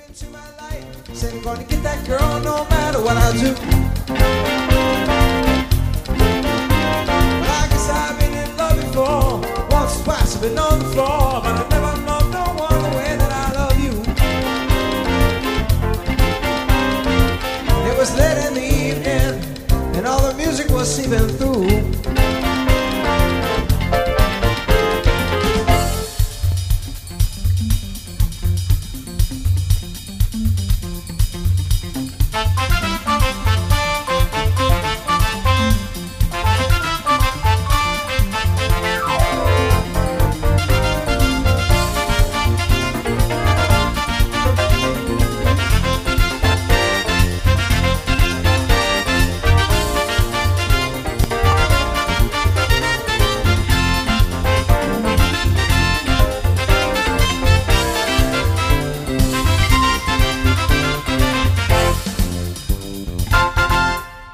into my life. Said I'm gonna get that girl no matter what I do. Well, I guess I've been in love before. Once, twice, I've been on the floor, but I never loved no one the way that I love you. It was late in the evening, and all the music was seeping through.